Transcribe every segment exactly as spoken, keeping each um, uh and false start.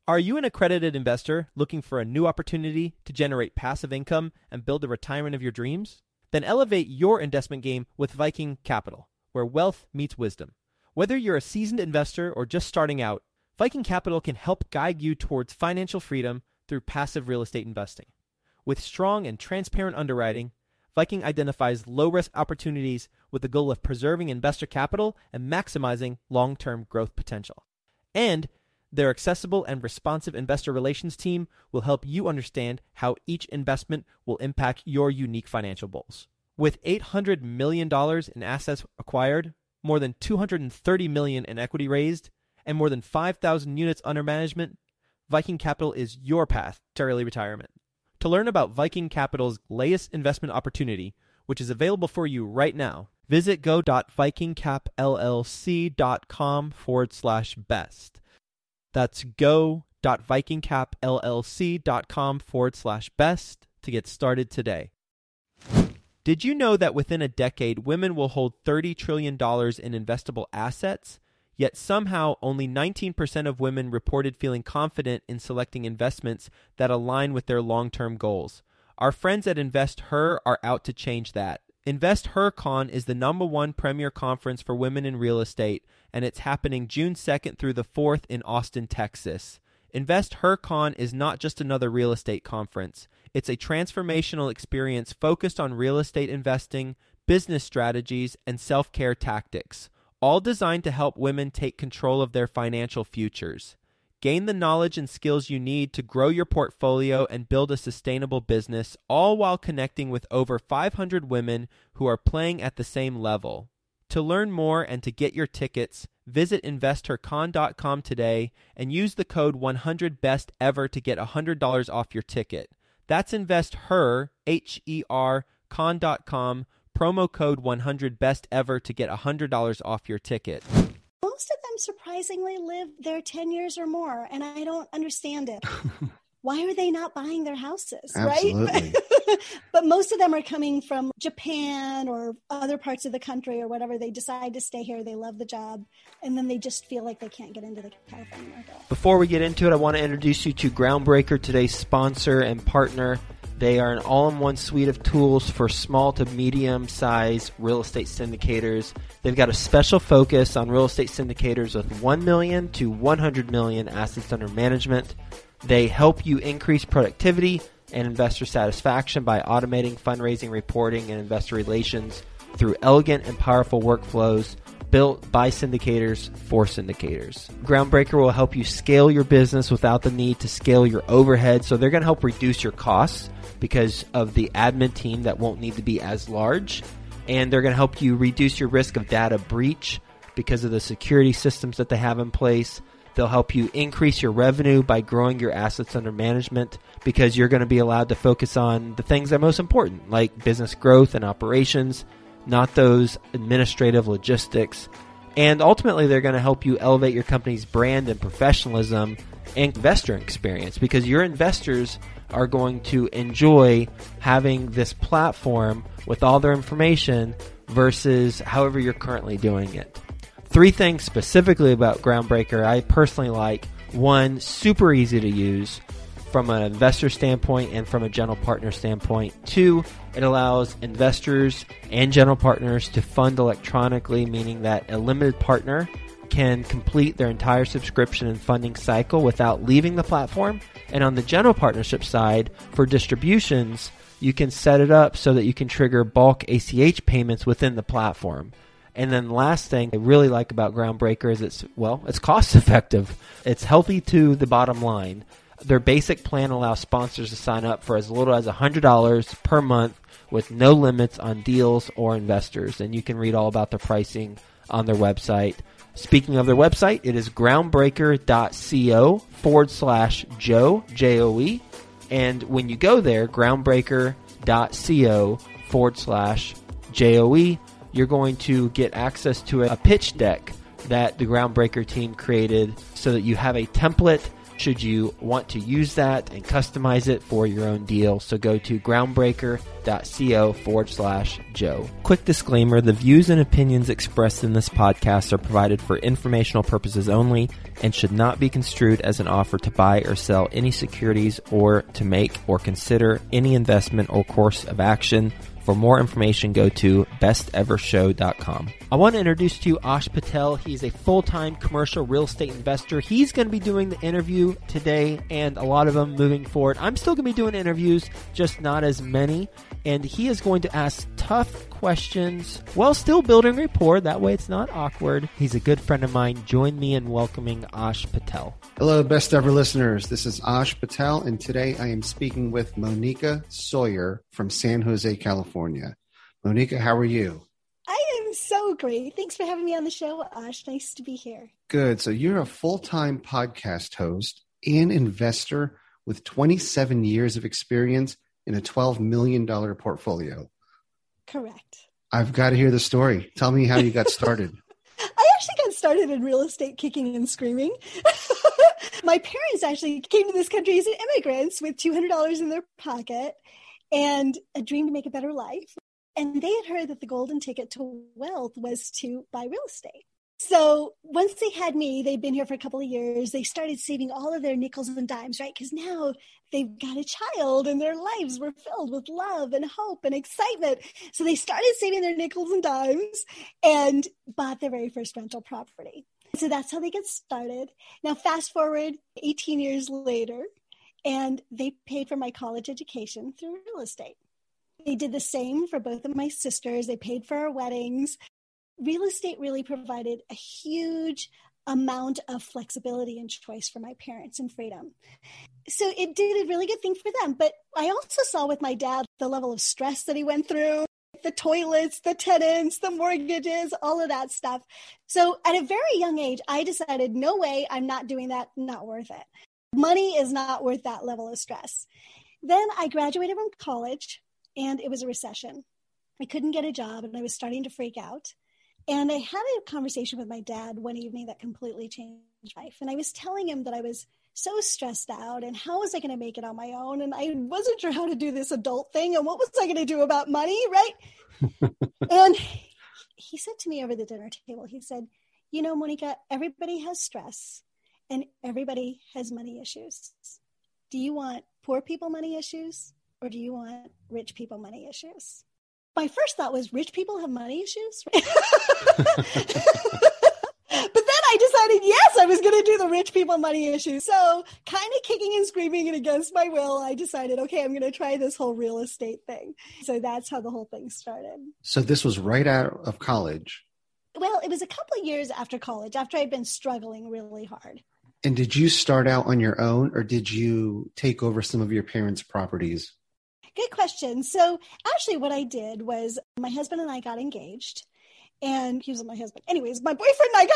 Are you an accredited investor looking for a new opportunity to generate passive income and build the retirement of your dreams? Then elevate your investment game with Viking Capital, where wealth meets wisdom. Whether you're a seasoned investor or just starting out, Viking Capital can help guide you towards financial freedom through passive real estate investing. With strong and transparent underwriting, Viking identifies low-risk opportunities with the goal of preserving investor capital and maximizing long-term growth potential. And their accessible and responsive investor relations team will help you understand how each investment will impact your unique financial goals. With eight hundred million dollars in assets acquired, more than two hundred thirty million dollars in equity raised, and more than five thousand units under management, Viking Capital is your path to early retirement. To learn about Viking Capital's latest investment opportunity, which is available for you right now, visit go.vikingcapllc.com forward slash best. That's go.vikingcapllc.com forward slash best to get started today. Did you know that within a decade, women will hold thirty trillion dollars in investable assets? Yet somehow only nineteen percent of women reported feeling confident in selecting investments that align with their long-term goals. Our friends at InvestHer are out to change that. InvestHerCon is the number one premier conference for women in real estate, and it's happening June second through the fourth in Austin, Texas. InvestHerCon is not just another real estate conference. It's a transformational experience focused on real estate investing, business strategies, and self-care tactics, all designed to help women take control of their financial futures. Gain the knowledge and skills you need to grow your portfolio and build a sustainable business, all while connecting with over five hundred women who are playing at the same level. To learn more and to get your tickets, visit investor con dot com today and use the code one hundred best ever to get one hundred dollars off your ticket. That's InvestHer, H E R, con dot com, promo code one hundred best ever to get one hundred dollars off your ticket. Most of them surprisingly live there ten years or more, and I don't understand it. Why are they not buying their houses, Absolutely. right? But most of them are coming from Japan or other parts of the country or whatever. They decide to stay here. They love the job, and then they just feel like they can't get into the California market. Before we get into it, I want to introduce you to Groundbreaker, today's sponsor and partner. They are an all-in-one suite of tools for small to medium-sized real estate syndicators. They've got a special focus on real estate syndicators with one million to one hundred million assets under management. They help you increase productivity and investor satisfaction by automating fundraising, reporting, and investor relations through elegant and powerful workflows built by syndicators for syndicators. Groundbreaker will help you scale your business without the need to scale your overhead. So they're going to help reduce your costs because of the admin team that won't need to be as large. And they're going to help you reduce your risk of data breach because of the security systems that they have in place. They'll help you increase your revenue by growing your assets under management because you're going to be allowed to focus on the things that are most important, like business growth and operations, not those administrative logistics. And ultimately, they're going to help you elevate your company's brand and professionalism and investor experience because your investors are going to enjoy having this platform with all their information versus however you're currently doing it. Three things specifically about Groundbreaker I personally like. One, super easy to use from an investor standpoint and from a general partner standpoint. Two, it allows investors and general partners to fund electronically, meaning that a limited partner can complete their entire subscription and funding cycle without leaving the platform. And on the general partnership side, for distributions, you can set it up so that you can trigger bulk A C H payments within the platform. And then the last thing I really like about Groundbreaker is it's, well, it's cost effective. It's healthy to the bottom line. Their basic plan allows sponsors to sign up for as little as one hundred dollars per month with no limits on deals or investors. And you can read all about their pricing on their website. Speaking of their website, it is groundbreaker.co forward slash Joe, J O E. And when you go there, groundbreaker.co forward slash J O E, you're going to get access to a pitch deck that the Groundbreaker team created so that you have a template should you want to use that and customize it for your own deal. So go to groundbreaker.co forward slash Joe. Quick disclaimer, the views and opinions expressed in this podcast are provided for informational purposes only and should not be construed as an offer to buy or sell any securities or to make or consider any investment or course of action. For more information, go to best ever show dot com. I want to introduce to you Ash Patel. He's a full-time commercial real estate investor. He's going to be doing the interview today and a lot of them moving forward. I'm still going to be doing interviews, just not as many. And he is going to ask tough questions while still building rapport. That way it's not awkward. He's a good friend of mine. Join me in welcoming Ash Patel. Hello, best ever listeners. This is Ash Patel, and today I am speaking with Monica Sawyer from San Jose, California. Monica, how are you? I am so great. Thanks for having me on the show, Ash. Nice to be here. Good. So you're a full-time podcast host and investor with twenty-seven years of experience in a twelve million dollars portfolio. Correct. I've got to hear the story. Tell me how you got started. I actually got started in real estate kicking and screaming. My parents actually came to this country as immigrants with two hundred dollars in their pocket and a dream to make a better life. And they had heard that the golden ticket to wealth was to buy real estate. So once they had me, they'd been here for a couple of years. They started saving all of their nickels and dimes, right? Because now they've got a child and their lives were filled with love and hope and excitement. So they started saving their nickels and dimes and bought their very first rental property. So that's how they get started. Now, fast forward eighteen years later, and they paid for my college education through real estate. They did the same for both of my sisters. They paid for our weddings. Real estate really provided a huge amount of flexibility and choice for my parents and freedom. So it did a really good thing for them. But I also saw with my dad the level of stress that he went through, the toilets, the tenants, the mortgages, all of that stuff. So at a very young age, I decided, no way, I'm not doing that, not worth it. Money is not worth that level of stress. Then I graduated from college and it was a recession. I couldn't get a job and I was starting to freak out. And I had a conversation with my dad one evening that completely changed my life. And I was telling him that I was so stressed out and how was I going to make it on my own? And I wasn't sure how to do this adult thing. And what was I going to do about money, right? And he said to me over the dinner table, he said, you know, Monica, everybody has stress and everybody has money issues. Do you want poor people money issues or do you want rich people money issues? My first thought was, rich people have money issues? But then I decided, yes, I was going to do the rich people money issue. So kind of kicking and screaming and against my will, I decided, okay, I'm going to try this whole real estate thing. So that's how the whole thing started. So this was right out of college. Well, it was a couple of years after college, after I'd been struggling really hard. And did you start out on your own or did you take over some of your parents' properties? Good question. So actually what I did was my husband and I got engaged and he was my husband. Anyways, my boyfriend and I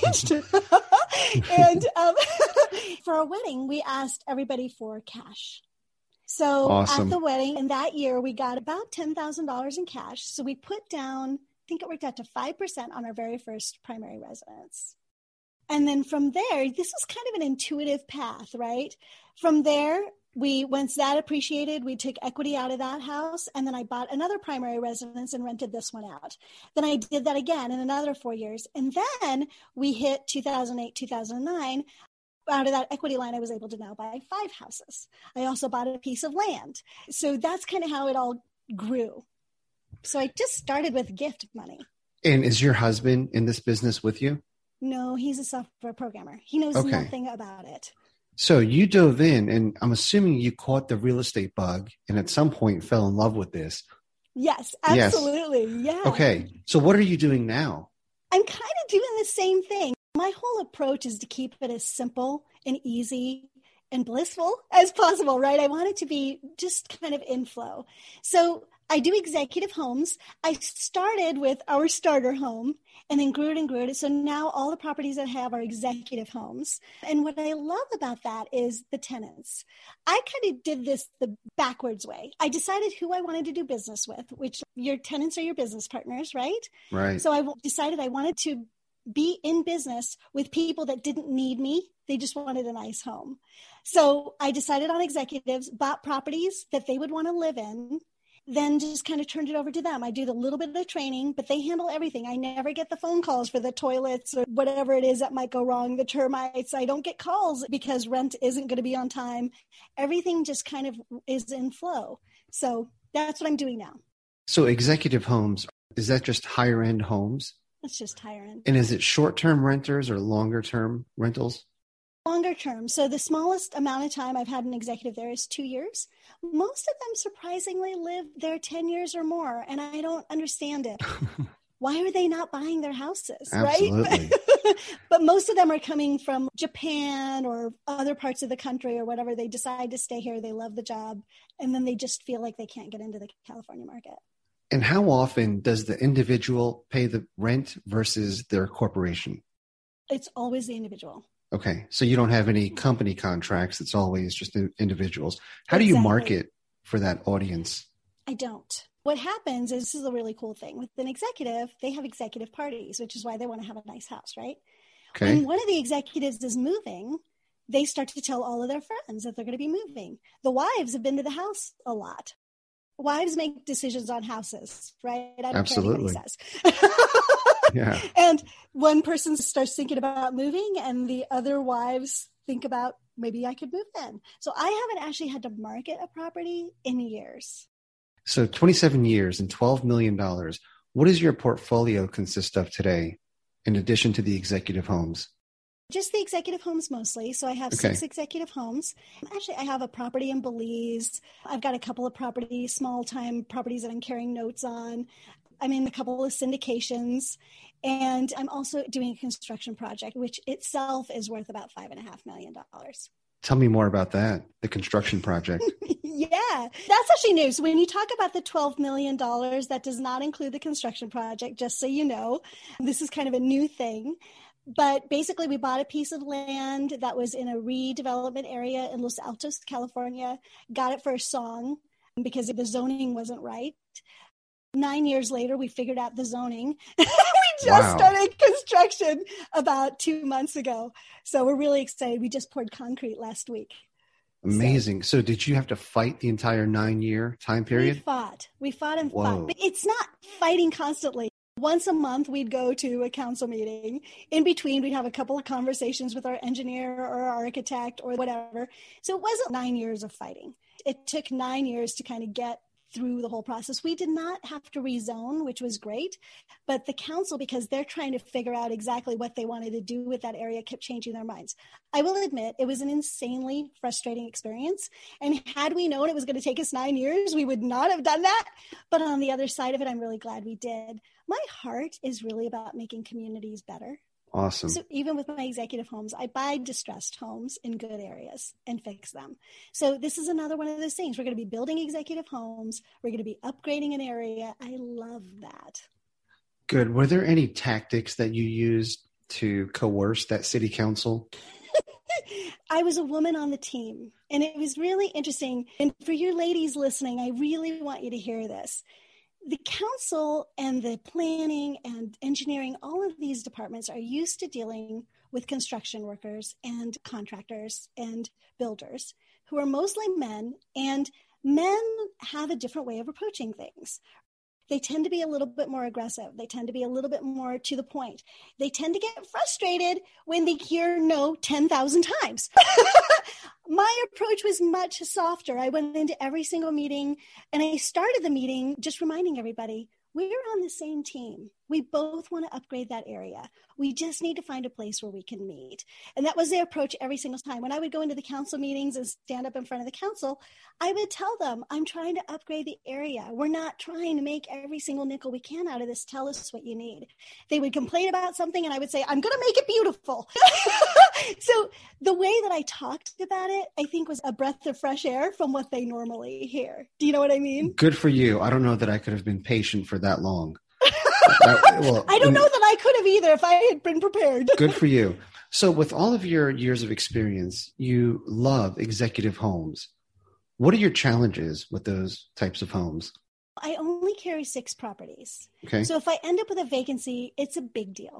got engaged. and um, for our wedding, we asked everybody for cash. So awesome. At the wedding in that year, we got about ten thousand dollars in cash. So we put down, I think it worked out to five percent on our very first primary residence. And then from there, this was kind of an intuitive path, right? From there, we, once that appreciated, we took equity out of that house. And then I bought another primary residence and rented this one out. Then I did that again in another four years. And then we hit two thousand eight, two thousand nine. Out of that equity line, I was able to now buy five houses. I also bought a piece of land. So that's kind of how it all grew. So I just started with gift money. And is your husband in this business with you? No, he's a software programmer. He knows okay. nothing about it. So you dove in, and I'm assuming you caught the real estate bug and at some point fell in love with this. Yes, absolutely. Yes. Yeah. Okay. So what are you doing now? I'm kind of doing the same thing. My whole approach is to keep it as simple and easy and blissful as possible, right? I want it to be just kind of inflow. So I do executive homes. I started with our starter home and then grew it and grew it. So now all the properties I have are executive homes. And what I love about that is the tenants. I kind of did this the backwards way. I decided who I wanted to do business with, which your tenants are your business partners, right? Right. So I decided I wanted to be in business with people that didn't need me. They just wanted a nice home. So I decided on executives, bought properties that they would want to live in, then just kind of turned it over to them. I do the little bit of training, but they handle everything. I never get the phone calls for the toilets or whatever it is that might go wrong, the termites. I don't get calls because rent isn't going to be on time. Everything just kind of is in flow. So that's what I'm doing now. So executive homes, is that just higher end homes? It's just higher end. And is it short-term renters or longer-term rentals? Longer term. So the smallest amount of time I've had an executive there is two years. Most of them surprisingly live there ten years or more. And I don't understand it. Why are they not buying their houses? Absolutely. Right? But most of them are coming from Japan or other parts of the country or whatever. They decide to stay here. They love the job. And then they just feel like they can't get into the California market. And how often does the individual pay the rent versus their corporation? It's always the individual. Okay. So you don't have any company contracts. It's always just individuals. How do you Exactly. market for that audience? I don't. What happens is, this is a really cool thing. With an executive, they have executive parties, which is why they want to have a nice house, right? Okay. When one of the executives is moving, they start to tell all of their friends that they're going to be moving. The wives have been to the house a lot. Wives make decisions on houses, right? I don't Absolutely. care what anybody says. Yeah. And one person starts thinking about moving and the other wives think about, maybe I could move in. So I haven't actually had to market a property in years. So twenty-seven years and twelve million dollars. What does your portfolio consist of today, in addition to the executive homes? Just the executive homes mostly. So I have Okay. six executive homes. Actually, I have a property in Belize. I've got a couple of properties, small time properties that I'm carrying notes on. I'm in a couple of syndications. And I'm also doing a construction project, which itself is worth about five and a half million dollars. Tell me more about that, the construction project. Yeah, that's actually new. So when you talk about the twelve million dollars, that does not include the construction project, just so you know. This is kind of a new thing. But basically, we bought a piece of land that was in a redevelopment area in Los Altos, California, got it for a song because the zoning wasn't right. Nine years later, we figured out the zoning. We just Wow. started construction about two months ago. So we're really excited. We just poured concrete last week. Amazing. So did you have to fight the entire nine-year time We period? fought. We fought and Whoa. fought. But it's not fighting constantly. Once a month, we'd go to a council meeting. In between, we'd have a couple of conversations with our engineer or our architect or whatever. So it wasn't nine years of fighting. It took nine years to kind of get through the whole process. We did not have to rezone, which was great, but the council, because they're trying to figure out exactly what they wanted to do with that area, kept changing their minds. I will admit it was an insanely frustrating experience. And had we known it was going to take us nine years, we would not have done that. But on the other side of it, I'm really glad we did. My heart is really about making communities better. Awesome. So even with my executive homes, I buy distressed homes in good areas and fix them. So this is another one of those things. We're going to be building executive homes. We're going to be upgrading an area. I love that. Good. Were there any tactics that you used to coerce that city council? I was a woman on the team, and it was really interesting. And for you ladies listening, I really want you to hear this. The council and the planning and engineering, all of these departments are used to dealing with construction workers and contractors and builders who are mostly men, and men have a different way of approaching things. They tend to be a little bit more aggressive. They tend to be a little bit more to the point. They tend to get frustrated when they hear no ten thousand times. My approach was much softer. I went into every single meeting and I started the meeting just reminding everybody, we're on the same team. We both want to upgrade that area. We just need to find a place where we can meet. And that was their approach every single time. When I would go into the council meetings and stand up in front of the council, I would tell them, I'm trying to upgrade the area. We're not trying to make every single nickel we can out of this. Tell us what you need. They would complain about something and I would say, I'm going to make it beautiful. So the way that I talked about it, I think was a breath of fresh air from what they normally hear. Do you know what I mean? Good for you. I don't know that I could have been patient for that long. That, well, I don't know that I could have either if I had been prepared. Good for you. So with all of your years of experience, you love executive homes. What are your challenges with those types of homes? I only carry six properties. Okay. So if I end up with a vacancy, it's a big deal.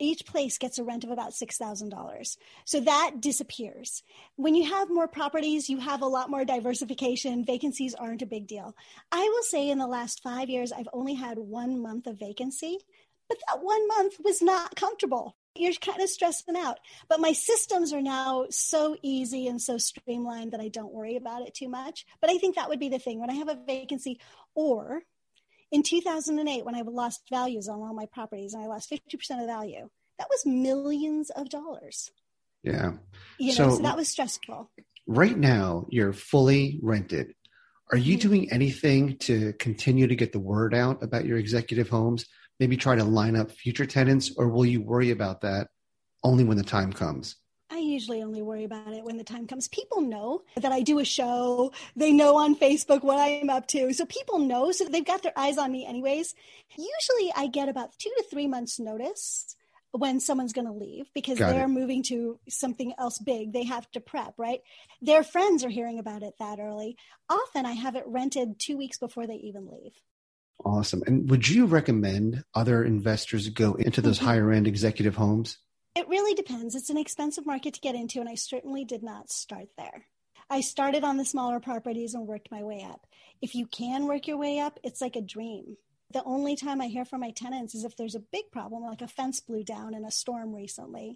each place gets a rent of about six thousand dollars. So that disappears. When you have more properties, you have a lot more diversification. Vacancies aren't a big deal. I will say in the last five years, I've only had one month of vacancy, but that one month was not comfortable. You're kind of stressing out. But my systems are now so easy and so streamlined that I don't worry about it too much. But I think that would be the thing. When I have a vacancy, or in two thousand eight, when I lost values on all my properties and I lost fifty percent of the value, that was millions of dollars. Yeah. You know, so, so that was stressful. Right now, you're fully rented. Are you Mm-hmm. doing anything to continue to get the word out about your executive homes? Maybe try to line up future tenants, or will you worry about that only when the time comes? I usually only worry about it when the time comes. People know that I do a show. They know on Facebook what I'm up to. So people know, so they've got their eyes on me anyways. Usually I get about two to three months notice when someone's going to leave because Got they're it. moving to something else big. They have to prep, right? Their friends are hearing about it that early. Often I have it rented two weeks before they even leave. Awesome. And would you recommend other investors go into those Mhm. higher end executive homes? It really depends. It's an expensive market to get into, and I certainly did not start there. I started on the smaller properties and worked my way up. If you can work your way up, it's like a dream. The only time I hear from my tenants is if there's a big problem, like a fence blew down in a storm recently,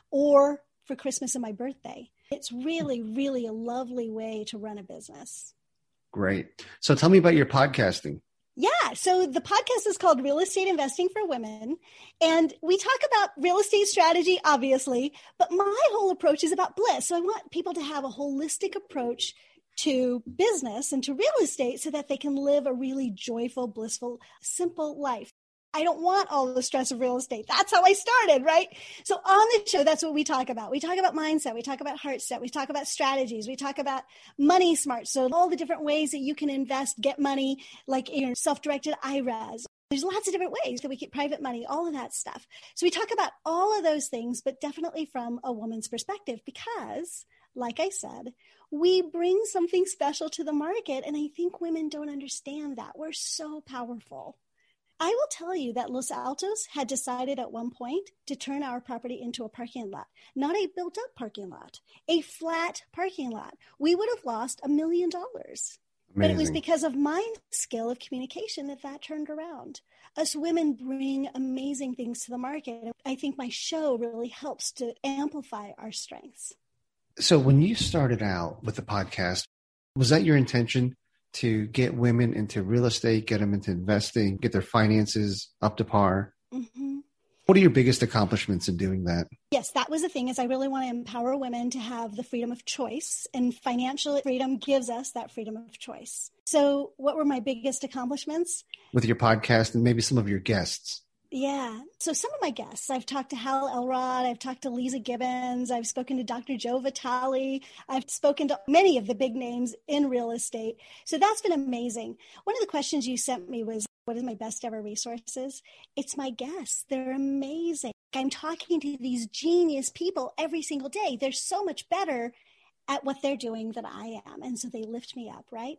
or for Christmas and my birthday. It's really, really a lovely way to run a business. Great. So tell me about your podcasting. Yeah. So the podcast is called Real Estate Investing for Women. And we talk about real estate strategy, obviously, but my whole approach is about bliss. So I want people to have a holistic approach to business and to real estate so that they can live a really joyful, blissful, simple life. I don't want all the stress of real estate. That's how I started, right? So on the show, that's what we talk about. We talk about mindset. We talk about heart set. We talk about strategies. We talk about money smart. So all the different ways that you can invest, get money, like your self-directed I R As. There's lots of different ways that we get private money, all of that stuff. So we talk about all of those things, but definitely from a woman's perspective, because like I said, we bring something special to the market. And I think women don't understand that. We're so powerful. I will tell you that Los Altos had decided at one point to turn our property into a parking lot, not a built up parking lot, a flat parking lot. We would have lost a million dollars. But it was because of my skill of communication that that turned around. Us women bring amazing things to the market. I think my show really helps to amplify our strengths. So when you started out with the podcast, was that your intention to get women into real estate, get them into investing, get their finances up to par? Mm-hmm. What are your biggest accomplishments in doing that? Yes, that was the thing, is I really want to empower women to have the freedom of choice, and financial freedom gives us that freedom of choice. So what were my biggest accomplishments? With your podcast and maybe some of your guests. Yeah. So some of my guests, I've talked to Hal Elrod, I've talked to Lisa Gibbons, I've spoken to Doctor Joe Vitale, I've spoken to many of the big names in real estate. So that's been amazing. One of the questions you sent me was, what is my best ever resources? It's my guests. They're amazing. I'm talking to these genius people every single day. They're so much better at what they're doing than I am. And so they lift me up, right?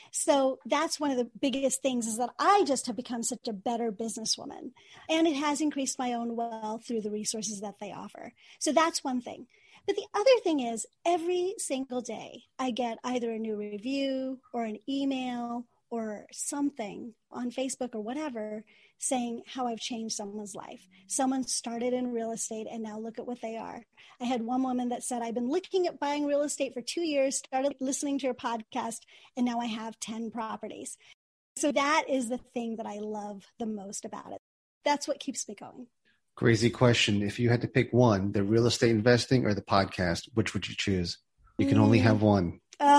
So that's one of the biggest things, is that I just have become such a better businesswoman. And it has increased my own wealth through the resources that they offer. So that's one thing. But the other thing is, every single day I get either a new review or an email or something on Facebook or whatever, saying how I've changed someone's life. Someone started in real estate and now look at what they are. I had one woman that said, I've been looking at buying real estate for two years, started listening to your podcast, and now I have ten properties. So that is the thing that I love the most about it. That's what keeps me going. Crazy question. If you had to pick one, the real estate investing or the podcast, which would you choose? You can mm. only have one.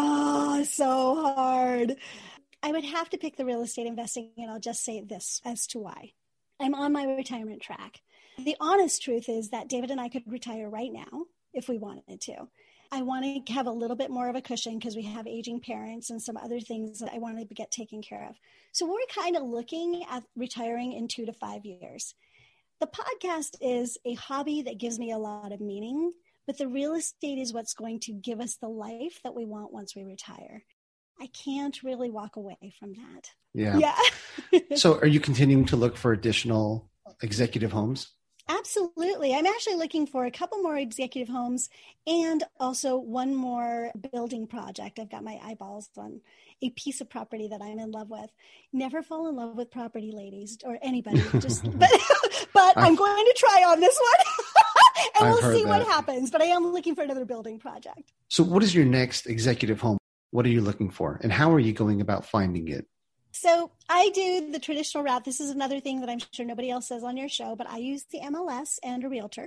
Oh, so hard. I would have to pick the real estate investing, and I'll just say this as to why. I'm on my retirement track. The honest truth is that David and I could retire right now if we wanted to. I want to have a little bit more of a cushion because we have aging parents and some other things that I want to get taken care of. So we're kind of looking at retiring in two to five years. The podcast is a hobby that gives me a lot of meaning, but the real estate is what's going to give us the life that we want once we retire. I can't really walk away from that. Yeah. Yeah. So are you continuing to look for additional executive homes? Absolutely. I'm actually looking for a couple more executive homes and also one more building project. I've got my eyeballs on a piece of property that I'm in love with. Never fall in love with property, ladies, or anybody. Just, but but I'm going to try on this one, and I've we'll heard see what that. happens. But I am looking for another building project. So what is your next executive home? What are you looking for? And how are you going about finding it? So I do the traditional route. This is another thing that I'm sure nobody else says on your show, but I use the M L S and a realtor.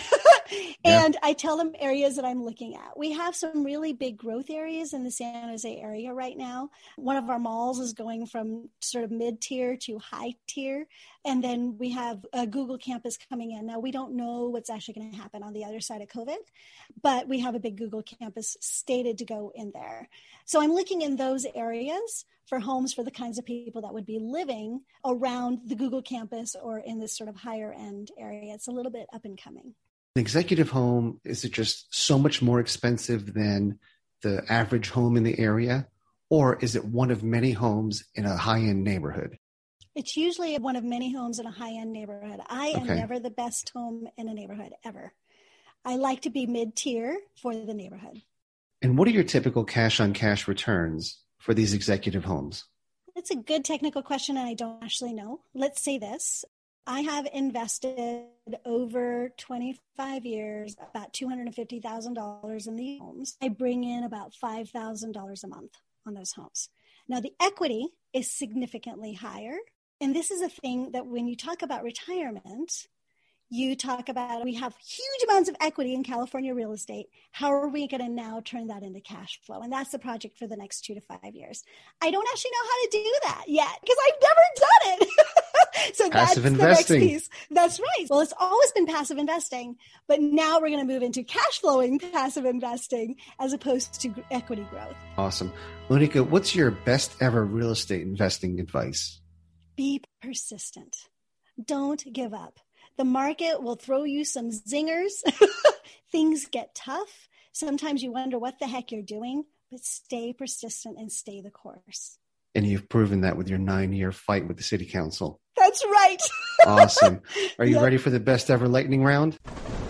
And yeah. I tell them areas that I'm looking at. We have some really big growth areas in the San Jose area right now. One of our malls is going from sort of mid-tier to high tier. And then we have a Google campus coming in. Now, we don't know what's actually going to happen on the other side of COVID, but we have a big Google campus stated to go in there. So I'm looking in those areas for homes for the kinds of people that would be living around the Google campus or in this sort of higher end area. It's a little bit up and coming. An executive home, is it just so much more expensive than the average home in the area? Or is it one of many homes in a high-end neighborhood? It's usually one of many homes in a high-end neighborhood. I am Okay. never the best home in a neighborhood, ever. I like to be mid-tier for the neighborhood. And what are your typical cash-on-cash returns for these executive homes? It's a good technical question, and I don't actually know. Let's say this. I have invested over twenty-five years, about two hundred fifty thousand dollars in these homes. I bring in about five thousand dollars a month on those homes. Now, the equity is significantly higher. And this is a thing that when you talk about retirement, you talk about, we have huge amounts of equity in California real estate. How are we going to now turn that into cash flow? And that's the project for the next two to five years. I don't actually know how to do that yet because I've never done it. So Passive that's investing. the next piece. That's right. Well, it's always been passive investing, but now we're going to move into cash flowing passive investing as opposed to equity growth. Awesome. Monica, what's your best ever real estate investing advice? Be persistent. Don't give up. The market will throw you some zingers. Things get tough. Sometimes you wonder what the heck you're doing, but stay persistent and stay the course. And you've proven that with your nine-year fight with the city council. That's right. Awesome. Are you Yep. ready for the best ever lightning round?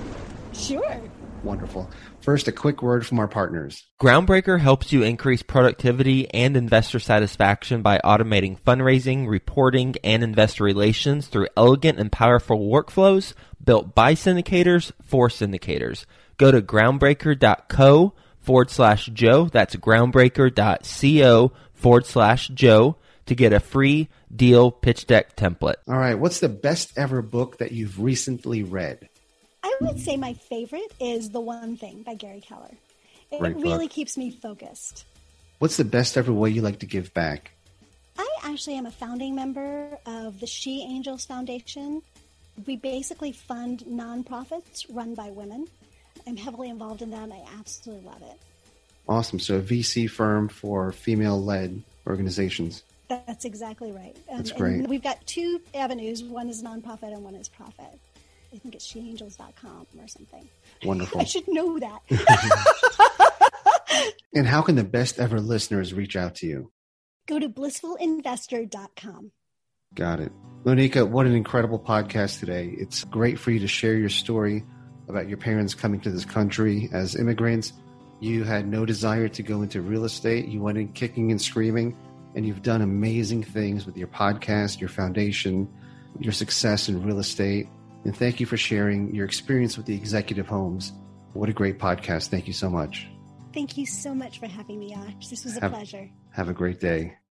Sure. Wonderful. First, a quick word from our partners. Groundbreaker helps you increase productivity and investor satisfaction by automating fundraising, reporting, and investor relations through elegant and powerful workflows built by syndicators for syndicators. Go to groundbreaker.co forward slash Joe. That's groundbreaker.co forward slash Joe to get a free deal pitch deck template. All right. What's the best ever book that you've recently read? I would say my favorite is The One Thing by Gary Keller. It Great really book. keeps me focused. What's the best ever way you like to give back? I actually am a founding member of the She Angels Foundation. We basically fund nonprofits run by women. I'm heavily involved in that, and I absolutely love it. Awesome. So a V C firm for female-led organizations. That's exactly right. And, That's great. And we've got two avenues. One is nonprofit and one is profit. I think it's she angels dot com or something. Wonderful. I should know that. And how can the best ever listeners reach out to you? Go to blissful investor dot com. Got it. Monica, what an incredible podcast today. It's great for you to share your story about your parents coming to this country as immigrants. You had no desire to go into real estate. You went in kicking and screaming, and you've done amazing things with your podcast, your foundation, your success in real estate. And thank you for sharing your experience with the executive homes. What a great podcast. Thank you so much. Thank you so much for having me, Ash. This was a Have- pleasure. Have a great day.